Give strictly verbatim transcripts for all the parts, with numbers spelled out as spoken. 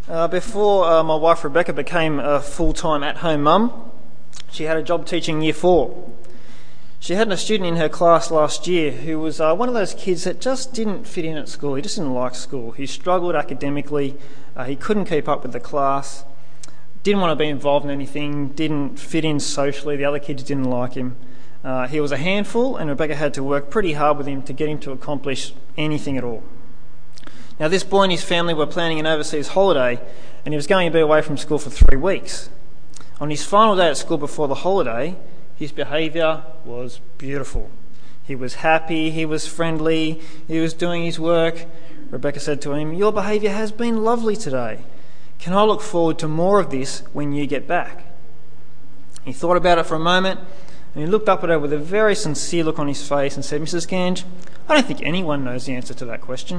Uh, before uh, my wife Rebecca became a full-time at-home mum, she had a job teaching year four. She had a student in her class last year who was uh, one of those kids that just didn't fit in at school. He just didn't like school. He struggled academically. Uh, he couldn't keep up with the class, didn't want to be involved in anything, didn't fit in socially. The other kids didn't like him. Uh, he was a handful, and Rebecca had to work pretty hard with him to get him to accomplish anything at all. Now, this boy and his family were planning an overseas holiday, and he was going to be away from school for three weeks. On his final day at school before the holiday, his behaviour was beautiful. He was happy, he was friendly, he was doing his work. Rebecca said to him, "Your behaviour has been lovely today. Can I look forward to more of this when you get back?" He thought about it for a moment, and he looked up at her with a very sincere look on his face and said, "Missus Gange, I don't think anyone knows the answer to that question."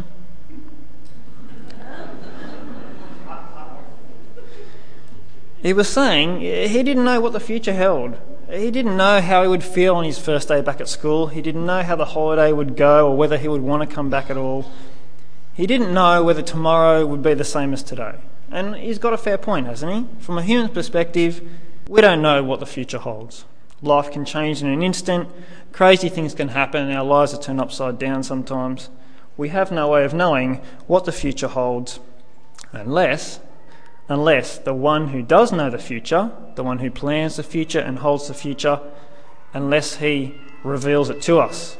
He was saying he didn't know what the future held. He didn't know how he would feel on his first day back at school. He didn't know how the holiday would go or whether he would want to come back at all. He didn't know whether tomorrow would be the same as today. And he's got a fair point, hasn't he? From a human perspective, we don't know what the future holds. Life can change in an instant. Crazy things can happen and our lives are turned upside down sometimes. We have no way of knowing what the future holds unless... Unless the one who does know the future, the one who plans the future and holds the future, unless he reveals it to us.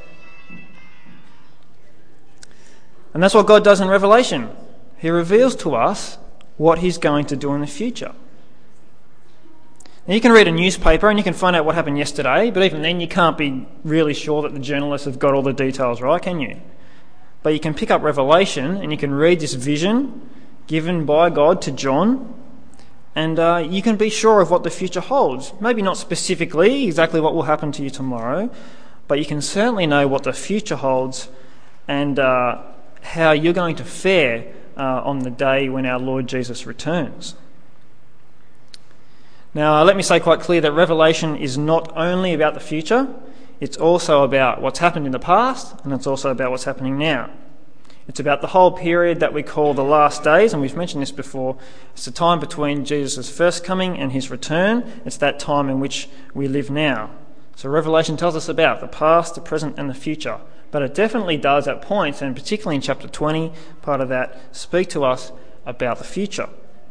And that's what God does in Revelation. He reveals to us what he's going to do in the future. Now, you can read a newspaper and you can find out what happened yesterday, but even then you can't be really sure that the journalists have got all the details right, can you? But you can pick up Revelation and you can read this vision given by God to John, and uh, you can be sure of what the future holds. Maybe not specifically exactly what will happen to you tomorrow, but you can certainly know what the future holds and uh, how you're going to fare uh, on the day when our Lord Jesus returns. Now, uh, let me say quite clear that Revelation is not only about the future, it's also about what's happened in the past, and it's also about what's happening now. It's about the whole period that we call the last days, and we've mentioned this before. It's the time between Jesus' first coming and his return. It's that time in which we live now. So Revelation tells us about the past, the present and the future. But it definitely does at points, and particularly in chapter twenty, part of that, speak to us about the future.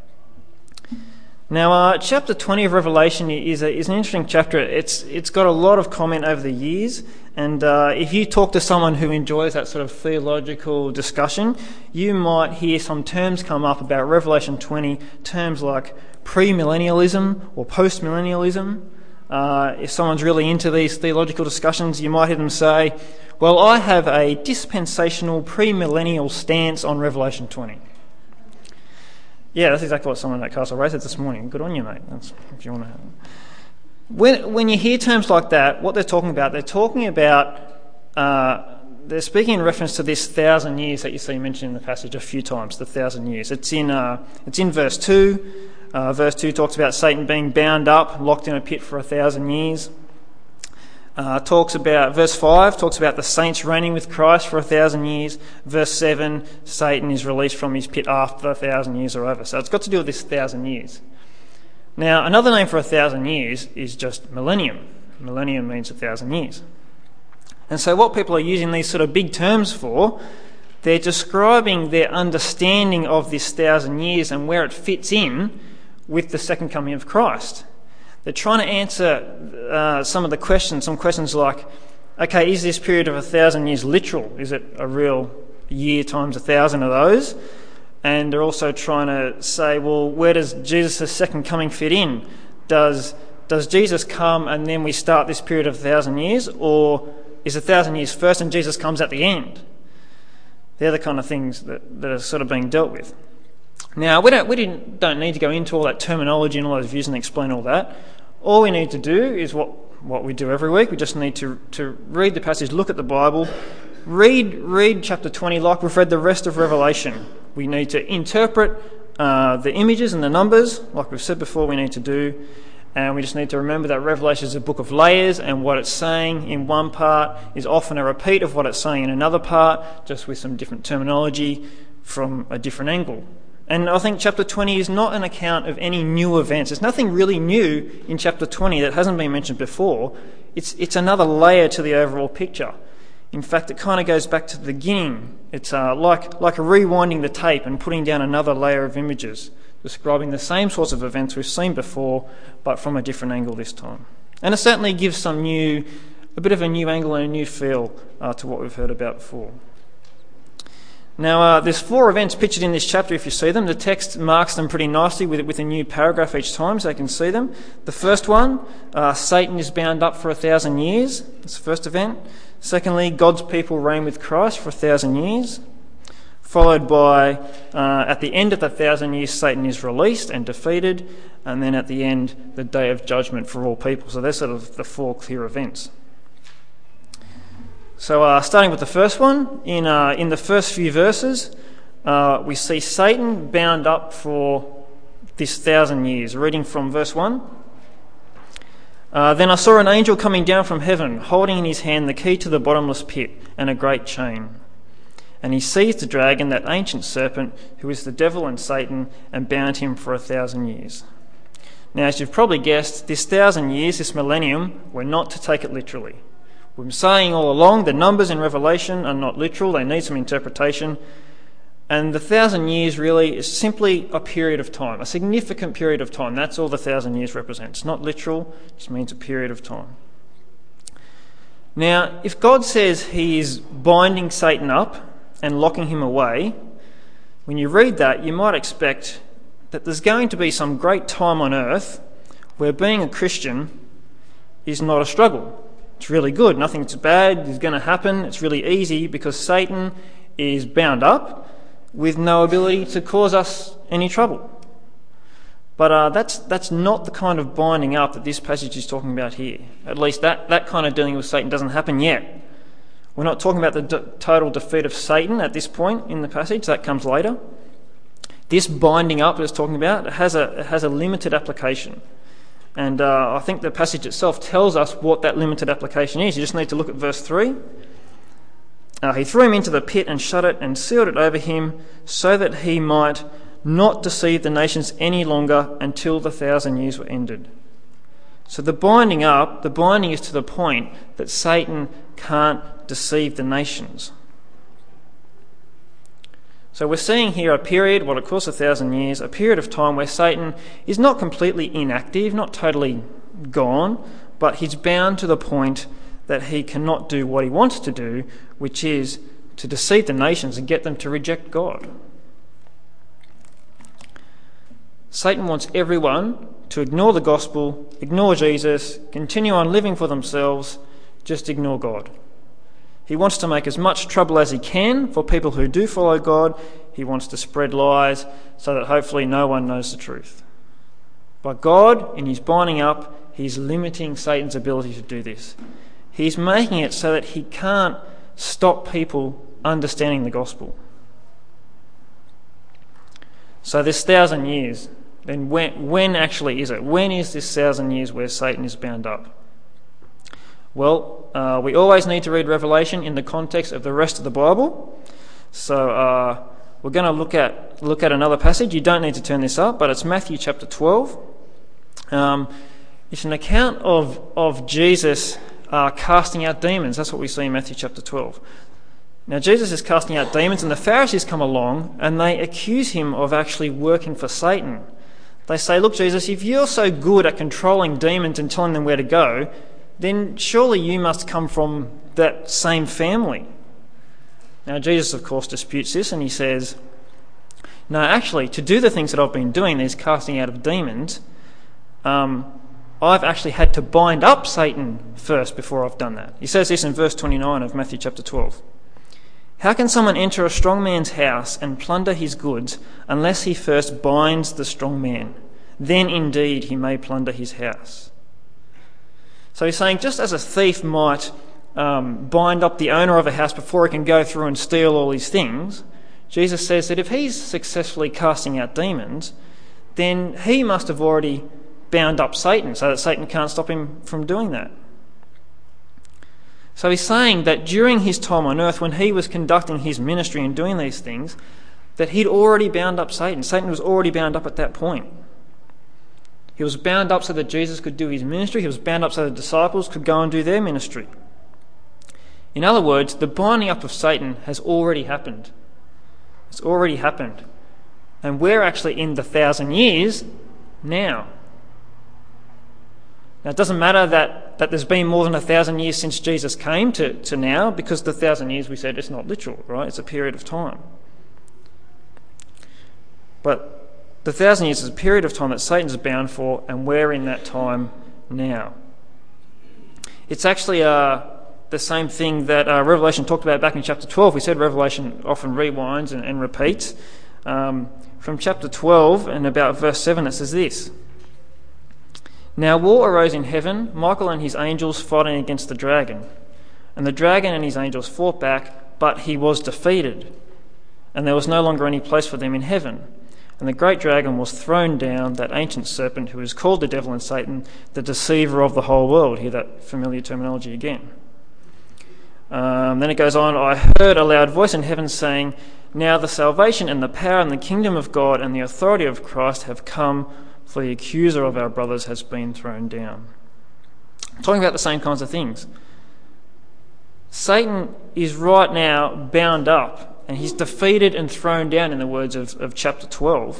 Now, uh, chapter twenty of Revelation is, a, is an interesting chapter. It's It's got a lot of comment over the years, and uh, if you talk to someone who enjoys that sort of theological discussion, you might hear some terms come up about Revelation twenty, terms like premillennialism or postmillennialism. Uh, if someone's really into these theological discussions, you might hear them say, "Well, I have a dispensational premillennial stance on Revelation twenty." Yeah, that's exactly what someone at Castlereagh said this morning. Good on you, mate. That's, if you want to. When when you hear terms like that, what they're talking about, they're talking about, uh, they're speaking in reference to this thousand years that you see mentioned in the passage a few times. The thousand years. It's in uh, it's in verse two. Uh, verse two talks about Satan being bound up, locked in a pit for a thousand years. Uh, talks about verse five talks about the saints reigning with Christ for a thousand years. Verse seven, Satan is released from his pit after the thousand years are over. So it's got to do with this thousand years. Now, another name for a thousand years is just millennium. Millennium means a thousand years. And so what people are using these sort of big terms for, they're describing their understanding of this thousand years and where it fits in with the second coming of Christ. They're trying to answer uh, some of the questions, some questions like, okay, is this period of a thousand years literal? Is it a real year times a thousand of those? And they're also trying to say, well, where does Jesus' second coming fit in? Does does Jesus come and then we start this period of a thousand years? Or is a thousand years first and Jesus comes at the end? They're the kind of things that, that are sort of being dealt with. Now, we don't we didn't, don't need to go into all that terminology and all those views and explain all that. All we need to do is what, what we do every week. We just need to, to read the passage, look at the Bible, read read chapter twenty like we've read the rest of Revelation. We need to interpret uh, the images and the numbers, like we've said before we need to do. And we just need to remember that Revelation is a book of layers, and what it's saying in one part is often a repeat of what it's saying in another part, just with some different terminology from a different angle. And I think chapter twenty is not an account of any new events. There's nothing really new in chapter twenty that hasn't been mentioned before. It's, it's another layer to the overall picture. In fact, it kind of goes back to the beginning. It's uh, like, like rewinding the tape and putting down another layer of images, describing the same sorts of events we've seen before, but from a different angle this time. And it certainly gives some new, a bit of a new angle and a new feel uh, to what we've heard about before. Now, uh, there's four events pictured in this chapter if you see them. The text marks them pretty nicely with, with a new paragraph each time so you can see them. The first one, uh, Satan is bound up for a thousand years. That's the first event. Secondly, God's people reign with Christ for a thousand years. Followed by, uh, at the end of the thousand years, Satan is released and defeated. And then at the end, the day of judgment for all people. So they're sort of the four clear events. So uh, starting with the first one, in uh, in the first few verses, uh, we see Satan bound up for this thousand years. Reading from verse one. Uh, then I saw an angel coming down from heaven, holding in his hand the key to the bottomless pit and a great chain. And he seized the dragon, that ancient serpent, who is the devil and Satan, and bound him for a thousand years. Now, as you've probably guessed, this thousand years, this millennium, we're not to take it literally. We've been saying all along the numbers in Revelation are not literal, they need some interpretation. And the thousand years really is simply a period of time, a significant period of time. That's all the thousand years represents. It's not literal, it just means a period of time. Now, if God says he is binding Satan up and locking him away, when you read that, you might expect that there's going to be some great time on earth where being a Christian is not a struggle. It's really good. Nothing's bad is going to happen. It's really easy because Satan is bound up with no ability to cause us any trouble. But uh, that's that's not the kind of binding up that this passage is talking about here. At least that, that kind of dealing with Satan doesn't happen yet. We're not talking about the de- total defeat of Satan at this point in the passage. That comes later. This binding up that it's talking about, it has a, it has a limited application. And uh, I think the passage itself tells us what that limited application is. You just need to look at verse three. Uh, he threw him into the pit and shut it and sealed it over him so that he might not deceive the nations any longer until the thousand years were ended. So the binding up, the binding is to the point that Satan can't deceive the nations. So we're seeing here a period, what it calls a thousand years, a period of time where Satan is not completely inactive, not totally gone, but he's bound to the point that he cannot do what he wants to do, which is to deceive the nations and get them to reject God. Satan wants everyone to ignore the gospel, ignore Jesus, continue on living for themselves, just ignore God. He wants to make as much trouble as he can for people who do follow God. He wants to spread lies so that hopefully no one knows the truth. But God, in his binding up, he's limiting Satan's ability to do this. He's making it so that he can't stop people understanding the gospel. So this thousand years, then when, when actually is it? When is this thousand years where Satan is bound up? Well, uh, we always need to read Revelation in the context of the rest of the Bible. So uh, we're going to look at look at another passage. You don't need to turn this up, but it's Matthew chapter twelve. Um, it's an account of, of Jesus uh, casting out demons. That's what we see in Matthew chapter twelve. Now, Jesus is casting out demons, and the Pharisees come along, and they accuse him of actually working for Satan. They say, look, Jesus, if you're so good at controlling demons and telling them where to go, then surely you must come from that same family. Now, Jesus, of course, disputes this, and he says, no, actually, to do the things that I've been doing, these casting out of demons, um, I've actually had to bind up Satan first before I've done that. He says this in verse twenty-nine of Matthew chapter twelve. How can someone enter a strong man's house and plunder his goods unless he first binds the strong man? Then indeed he may plunder his house. So he's saying just as a thief might um, bind up the owner of a house before he can go through and steal all these things, Jesus says that if he's successfully casting out demons, then he must have already bound up Satan so that Satan can't stop him from doing that. So he's saying that during his time on earth, when he was conducting his ministry and doing these things, that he'd already bound up Satan. Satan was already bound up at that point. He was bound up so that Jesus could do his ministry. He was bound up so the disciples could go and do their ministry. In other words, the binding up of Satan has already happened. It's already happened. And we're actually in the thousand years now. Now, it doesn't matter that, that there's been more than a thousand years since Jesus came to, to now, because the thousand years, we said, it's not literal, right? It's a period of time. But the thousand years is a period of time that Satan's bound for, and we're in that time now. It's actually uh, the same thing that uh, Revelation talked about back in chapter twelve. We said Revelation often rewinds and, and repeats. Um, from chapter twelve and about verse seven, it says this: Now war arose in heaven, Michael and his angels fighting against the dragon. And the dragon and his angels fought back, but he was defeated. And there was no longer any place for them in heaven. And the great dragon was thrown down, that ancient serpent who is called the devil and Satan, the deceiver of the whole world. Hear that familiar terminology again. Um, then it goes on, I heard a loud voice in heaven saying, Now the salvation and the power and the kingdom of God and the authority of Christ have come, for the accuser of our brothers has been thrown down. I'm talking about the same kinds of things. Satan is right now bound up, and he's defeated and thrown down, in the words of, of chapter twelve.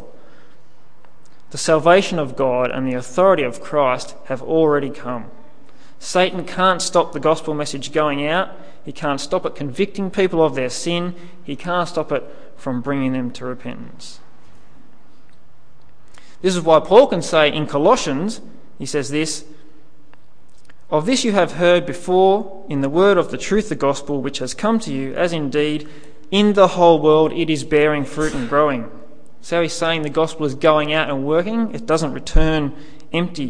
The salvation of God and the authority of Christ have already come. Satan can't stop the gospel message going out. He can't stop it convicting people of their sin. He can't stop it from bringing them to repentance. This is why Paul can say in Colossians, he says this, Of this you have heard before in the word of the truth, the gospel, which has come to you, as indeed in the whole world it is bearing fruit and growing. So he's saying the gospel is going out and working. It doesn't return empty.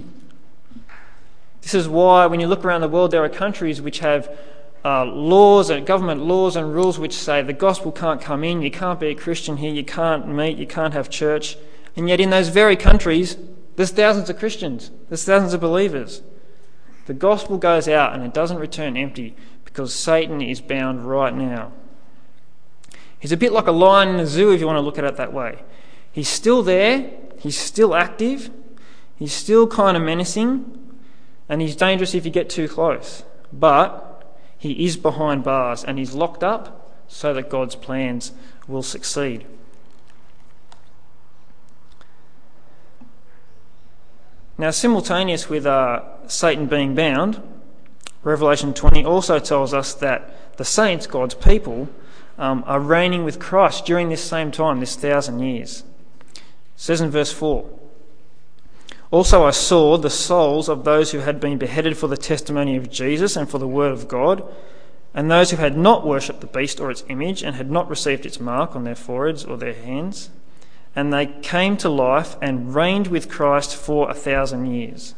This is why when you look around the world, there are countries which have uh, laws, and government laws and rules which say the gospel can't come in, you can't be a Christian here, you can't meet, you can't have church. And yet in those very countries, there's thousands of Christians, there's thousands of believers. The gospel goes out and it doesn't return empty because Satan is bound right now. He's a bit like a lion in a zoo, if you want to look at it that way. He's still there, he's still active, he's still kind of menacing, and he's dangerous if you get too close. But he is behind bars and he's locked up so that God's plans will succeed. Now, simultaneous with uh, Satan being bound, Revelation twenty also tells us that the saints, God's people, um, are reigning with Christ during this same time, this thousand years. It says in verse four, Also I saw the souls of those who had been beheaded for the testimony of Jesus and for the word of God, and those who had not worshipped the beast or its image and had not received its mark on their foreheads or their hands. And they came to life and reigned with Christ for a thousand years.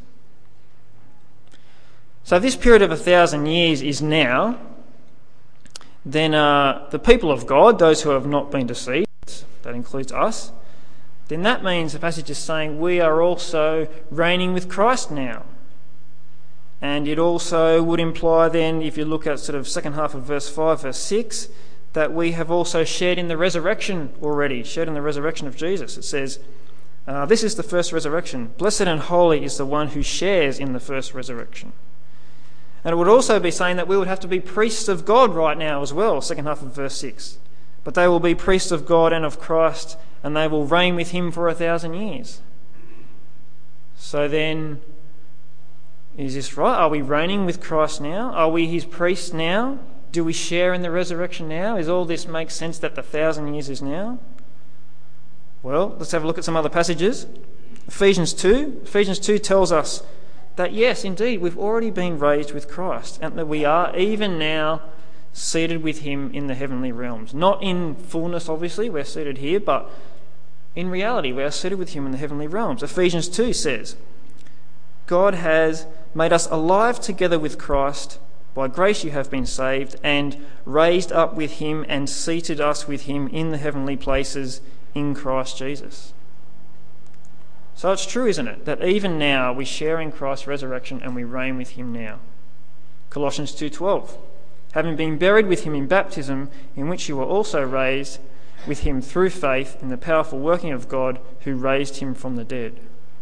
So if this period of a thousand years is now, then uh, the people of God, those who have not been deceived, that includes us, then that means the passage is saying we are also reigning with Christ now. And it also would imply then, if you look at sort of second half of verse five, verse six, that we have also shared in the resurrection already, shared in the resurrection of Jesus. It says, uh, this is the first resurrection. Blessed and holy is the one who shares in the first resurrection. And it would also be saying that we would have to be priests of God right now as well, second half of verse six. But they will be priests of God and of Christ, and they will reign with him for a thousand years. So then, is this right? Are we reigning with Christ now? Are we his priests now? Do we share in the resurrection now? Is all this make sense that the thousand years is now? Well, let's have a look at some other passages. Ephesians two. Ephesians two tells us that yes, indeed, we've already been raised with Christ and that we are even now seated with him in the heavenly realms. Not in fullness, obviously, we're seated here, but in reality, we are seated with him in the heavenly realms. Ephesians two says, God has made us alive together with Christ. By grace you have been saved, and raised up with him and seated us with him in the heavenly places in Christ Jesus. So it's true, isn't it, that even now we share in Christ's resurrection and we reign with him now. Colossians two twelve, having been buried with him in baptism, in which you were also raised with him through faith in the powerful working of God who raised him from the dead.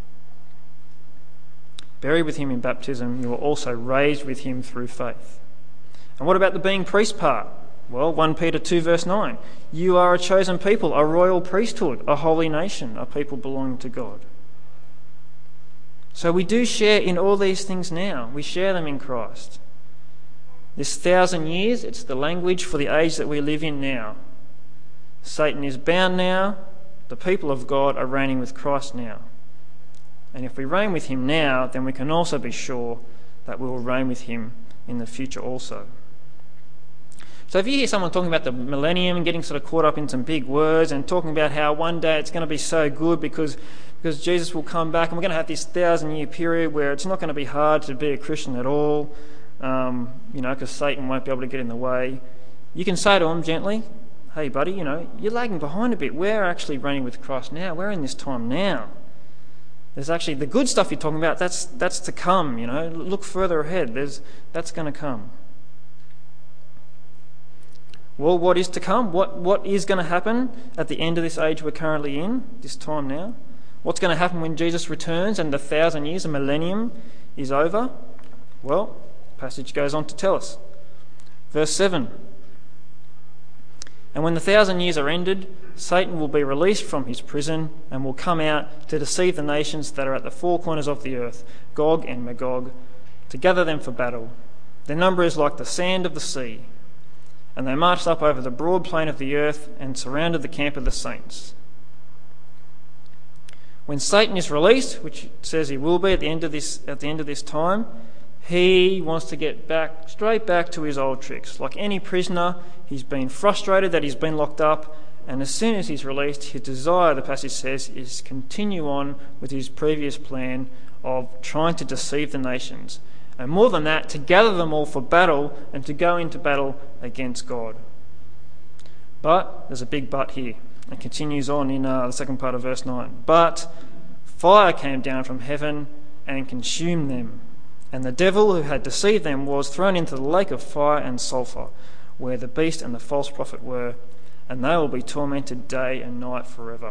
Buried with him in baptism, you were also raised with him through faith. And what about the being priest part? Well, First Peter two verse nine. You are a chosen people, a royal priesthood, a holy nation, a people belonging to God. So we do share in all these things now. We share them in Christ. This thousand years, it's the language for the age that we live in now. Satan is bound now. The people of God are reigning with Christ now. And if we reign with him now, then we can also be sure that we will reign with him in the future also. So if you hear someone talking about the millennium and getting sort of caught up in some big words and talking about how one day it's going to be so good because, because Jesus will come back and we're going to have this thousand year period where it's not going to be hard to be a Christian at all, um, you know, because Satan won't be able to get in the way, you can say to them gently, hey buddy, you know, you're lagging behind a bit. We're actually reigning with Christ now. We're in this time now. There's actually the good stuff you're talking about, that's that's to come, you know. Look further ahead. There's that's going to come. Well, what is to come? What what is going to happen at the end of this age we're currently in, this time now? What's going to happen when Jesus returns and the thousand years, a millennium, is over? Well, the passage goes on to tell us. Verse seven. And when the thousand years are ended, Satan will be released from his prison and will come out to deceive the nations that are at the four corners of the earth, Gog and Magog, to gather them for battle. Their number is like the sand of the sea. And they marched up over the broad plain of the earth and surrounded the camp of the saints. When Satan is released, which it says he will be at the end of this at the end of this time, he wants to get back straight back to his old tricks. Like any prisoner, he's been frustrated that he's been locked up, and as soon as he's released, his desire, the passage says, is continue on with his previous plan of trying to deceive the nations. And more than that, to gather them all for battle and to go into battle against God. But there's a big but here. It continues on in uh, the second part of verse nine. But fire came down from heaven and consumed them. And the devil who had deceived them was thrown into the lake of fire and sulphur, where the beast and the false prophet were, and they will be tormented day and night forever.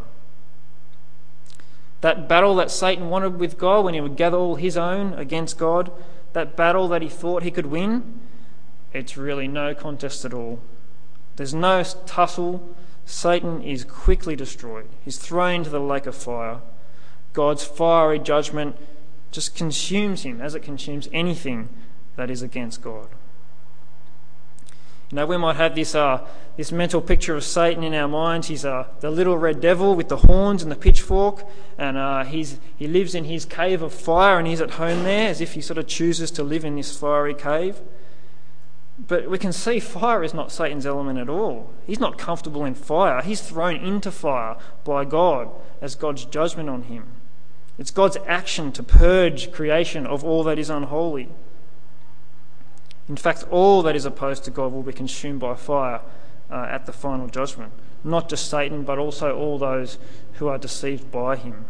That battle that Satan wanted with God when he would gather all his own against God, that battle that he thought he could win, it's really no contest at all. There's no tussle. Satan is quickly destroyed. He's thrown into the lake of fire. God's fiery judgment just consumes him as it consumes anything that is against God. You know, we might have this uh, this mental picture of Satan in our minds. He's uh, the little red devil with the horns and the pitchfork, and uh, he's he lives in his cave of fire, and he's at home there, as if he sort of chooses to live in this fiery cave. But we can see fire is not Satan's element at all. He's not comfortable in fire. He's thrown into fire by God as God's judgment on him. It's God's action to purge creation of all that is unholy. In fact, all that is opposed to God will be consumed by fire uh, at the final judgment. Not just Satan, but also all those who are deceived by him.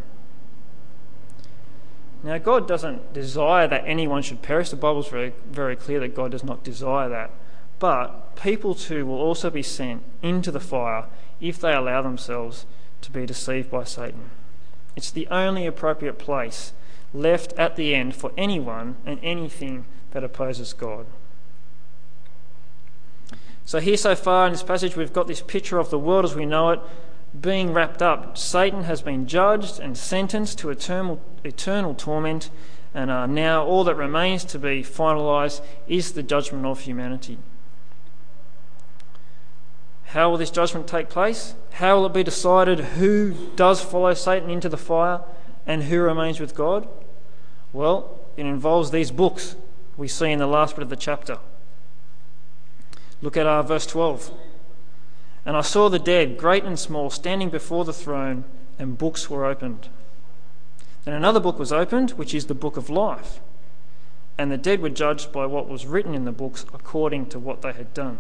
Now, God doesn't desire that anyone should perish. The Bible's very, very clear that God does not desire that. But people too will also be sent into the fire if they allow themselves to be deceived by Satan. It's the only appropriate place left at the end for anyone and anything that opposes God. So here so far in this passage we've got this picture of the world as we know it being wrapped up. Satan has been judged and sentenced to eternal, eternal torment, and uh, now all that remains to be finalised is the judgment of humanity. How will this judgment take place? How will it be decided who does follow Satan into the fire and who remains with God? Well, it involves these books we see in the last bit of the chapter. Look at uh, verse twelve. And I saw the dead, great and small, standing before the throne, and books were opened. Then another book was opened, which is the book of life. And the dead were judged by what was written in the books according to what they had done.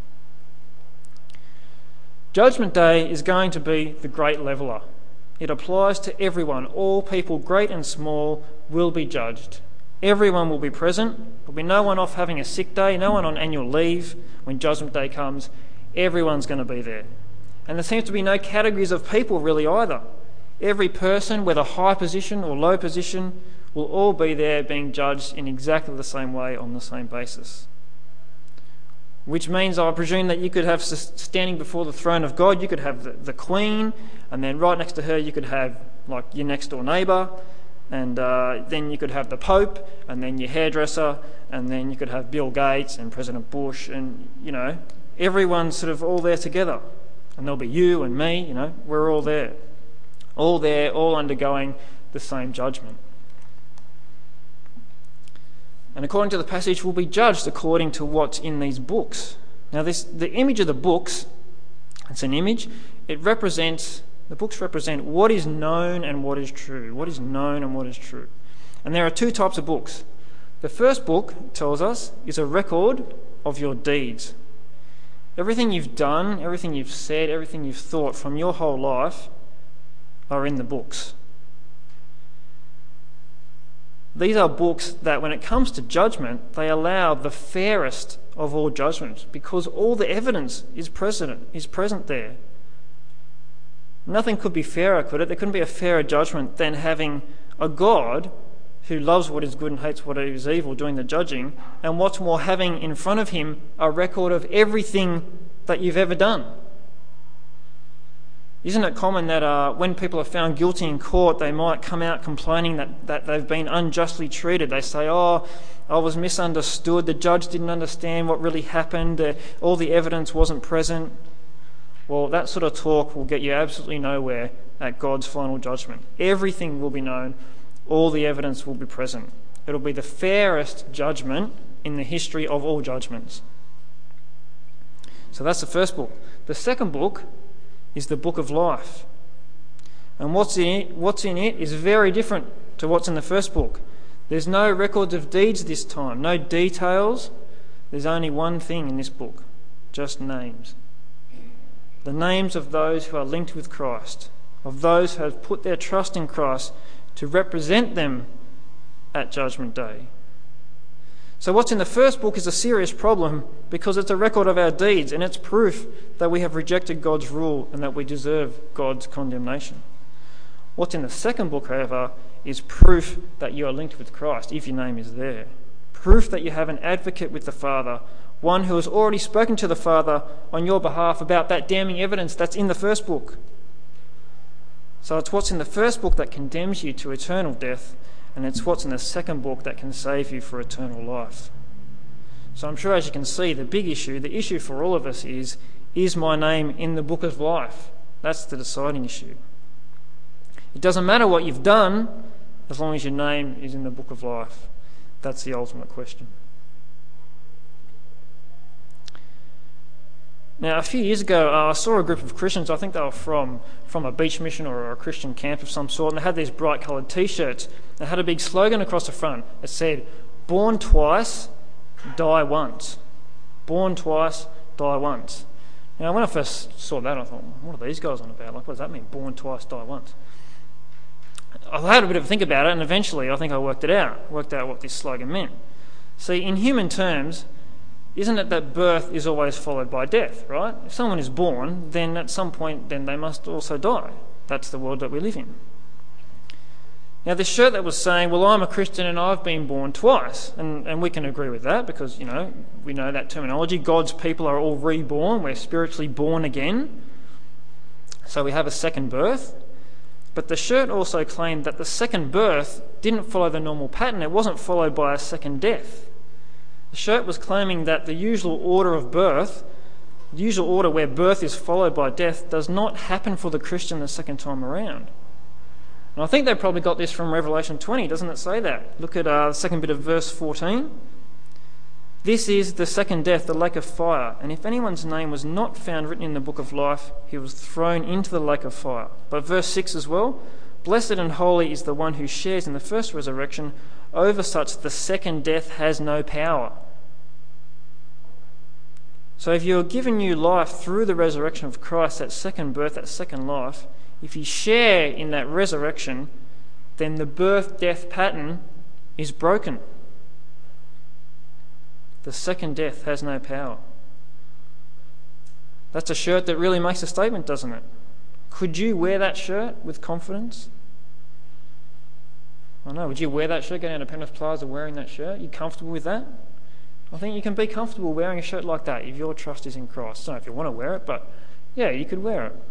Judgment Day is going to be the great leveller. It applies to everyone. All people, great and small, will be judged. Everyone will be present. There'll be no one off having a sick day, no one on annual leave when Judgment Day comes. Everyone's going to be there. And there seems to be no categories of people really either. Every person, whether high position or low position, will all be there being judged in exactly the same way on the same basis. Which means, I presume, that you could have standing before the throne of God, you could have the, the Queen, and then right next to her you could have like your next door neighbour, and uh, then you could have the Pope, and then your hairdresser, and then you could have Bill Gates and President Bush, and, you know, everyone's sort of all there together. And there'll be you and me, you know, we're all there. All there, all undergoing the same judgment. And according to the passage, we'll be judged according to what's in these books. Now, this the image of the books, it's an image, it represents, the books represent what is known and what is true. What is known and what is true. And there are two types of books. The first book, it tells us, is a record of your deeds. Everything you've done, everything you've said, everything you've thought from your whole life are in the books. These are books that, when it comes to judgment, they allow the fairest of all judgments, because all the evidence is present, is present there. Nothing could be fairer, could it? There couldn't be a fairer judgment than having a God who loves what is good and hates what is evil doing the judging, and what's more, having in front of him a record of everything that you've ever done. Isn't it common that uh, when people are found guilty in court, they might come out complaining that, that they've been unjustly treated? They say, oh, I was misunderstood, the judge didn't understand what really happened, uh, all the evidence wasn't present. Well, that sort of talk will get you absolutely nowhere at God's final judgment. Everything will be known, all the evidence will be present. It'll be the fairest judgment in the history of all judgments. So that's the first book. The second book is the book of life. And what's in it, what's in it is very different to what's in the first book. There's no records of deeds this time, no details. There's only one thing in this book, just names. The names of those who are linked with Christ, of those who have put their trust in Christ to represent them at Judgment Day. So what's in the first book is a serious problem because it's a record of our deeds, and it's proof that we have rejected God's rule and that we deserve God's condemnation. What's in the second book, however, is proof that you are linked with Christ, if your name is there. Proof that you have an advocate with the Father, one who has already spoken to the Father on your behalf about that damning evidence that's in the first book. So it's what's in the first book that condemns you to eternal death, and it's what's in the second book that can save you for eternal life. So I'm sure, as you can see, the big issue, the issue for all of us is, is my name in the book of life? That's the deciding issue. It doesn't matter what you've done, as long as your name is in the book of life. That's the ultimate question. Now, a few years ago, uh, I saw a group of Christians, I think they were from, from a beach mission or a Christian camp of some sort, and they had these bright coloured T-shirts. They had a big slogan across the front. It said, "Born twice, die once." Born twice, die once. Now, when I first saw that, I thought, what are these guys on about? Like, what does that mean, born twice, die once? I had a bit of a think about it, and eventually I think I worked it out, worked out what this slogan meant. See, in human terms, isn't it that birth is always followed by death, right? If someone is born, then at some point then they must also die. That's the world that we live in. Now, this shirt that was saying, well, I'm a Christian and I've been born twice, and, and we can agree with that because, you know, we know that terminology. God's people are all reborn. We're spiritually born again. So we have a second birth. But the shirt also claimed that the second birth didn't follow the normal pattern. It wasn't followed by a second death. The shirt was claiming that the usual order of birth, the usual order where birth is followed by death, does not happen for the Christian the second time around. And I think they probably got this from Revelation twenty, doesn't it say that? Look at uh, the second bit of verse fourteen. "This is the second death, the lake of fire, and if anyone's name was not found written in the book of life, he was thrown into the lake of fire." But verse six as well, "Blessed and holy is the one who shares in the first resurrection. Over such the second death has no power." So if you're given new life through the resurrection of Christ, that second birth, that second life, if you share in that resurrection, then the birth-death pattern is broken. The second death has no power. That's a shirt that really makes a statement, doesn't it? Could you wear that shirt with confidence? I know, would you wear that shirt, go down to Penrith Plaza wearing that shirt? You comfortable with that? I think you can be comfortable wearing a shirt like that if your trust is in Christ. I don't know if you want to wear it, but yeah, you could wear it.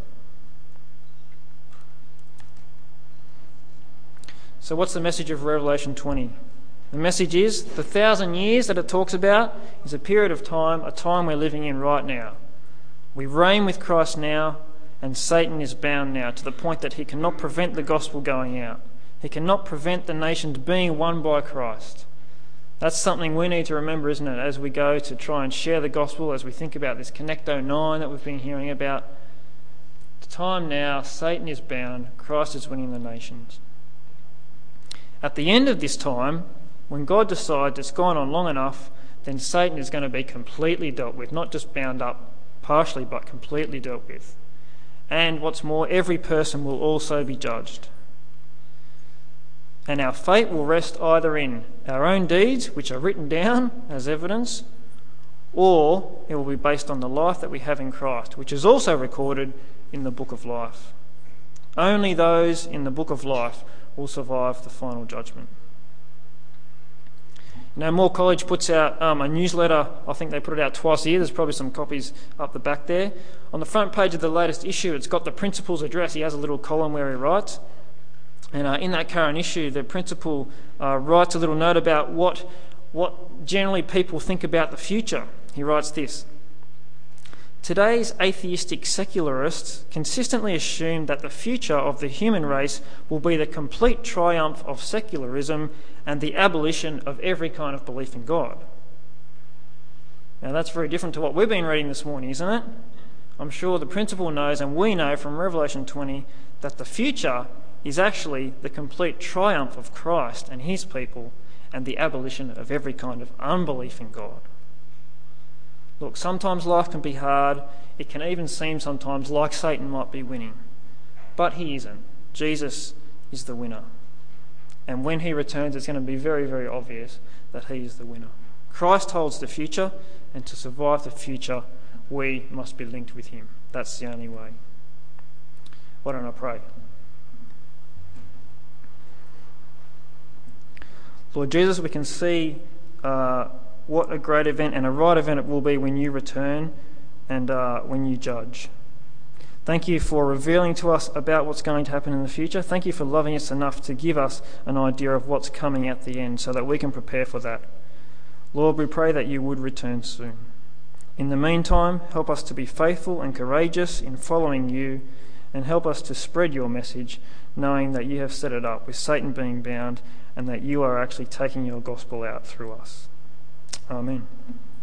So what's the message of Revelation twenty? The message is the thousand years that it talks about is a period of time, a time we're living in right now. We reign with Christ now, and Satan is bound now to the point that he cannot prevent the gospel going out. He cannot prevent the nations being won by Christ. That's something we need to remember, isn't it, as we go to try and share the gospel, as we think about this Connecto nine that we've been hearing about. The time now, Satan is bound, Christ is winning the nations. At the end of this time, when God decides it's gone on long enough, then Satan is going to be completely dealt with, not just bound up partially, but completely dealt with. And what's more, every person will also be judged. And our fate will rest either in our own deeds, which are written down as evidence, or it will be based on the life that we have in Christ, which is also recorded in the book of life. Only those in the book of life will survive the final judgment. You know, Moore College puts out um, a newsletter. I think they put it out twice a year. There's probably some copies up the back there. On the front page of the latest issue, it's got the principal's address. He has a little column where he writes. And uh, in that current issue, the principal uh, writes a little note about what, what generally people think about the future. He writes this: today's atheistic secularists consistently assume that the future of the human race will be the complete triumph of secularism and the abolition of every kind of belief in God. Now that's very different to what we've been reading this morning, isn't it? I'm sure the principal knows, and we know from Revelation twenty, that the future is actually the complete triumph of Christ and his people and the abolition of every kind of unbelief in God. Look, sometimes life can be hard. It can even seem sometimes like Satan might be winning. But he isn't. Jesus is the winner. And when he returns, it's going to be very, very obvious that he is the winner. Christ holds the future, and to survive the future, we must be linked with him. That's the only way. Why don't I pray? Lord Jesus, we can see uh, what a great event and a right event it will be when you return and uh, when you judge. Thank you for revealing to us about what's going to happen in the future. Thank you for loving us enough to give us an idea of what's coming at the end so that we can prepare for that. Lord, we pray that you would return soon. In the meantime, help us to be faithful and courageous in following you, and help us to spread your message, knowing that you have set it up with Satan being bound and that you are actually taking your gospel out through us. Amen.